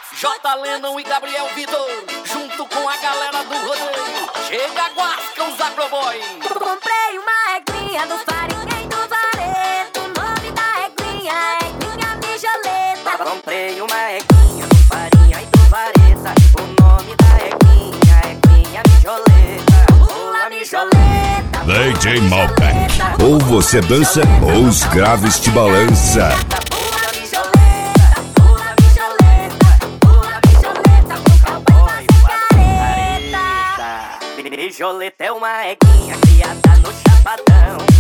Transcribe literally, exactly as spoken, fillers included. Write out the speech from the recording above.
J. Lennon e Gabriel Vitor, junto com a galera do rodeio. Chega, guasca os agroboy. Comprei uma eglinha do farinha e do vareto. O nome da eglinha é eglinha mijoleta. Comprei uma eglinha do farinha e do vareta. O nome da eglinha é eglinha mijoleta. Pula mijoleta. D J Malbec. Ou você dança ou os graves te balança. Pula mijoleta, pula mijoleta, pula mijoleta com cowboy e careta. Mijoleta é uma eglinha criada no Chapadão.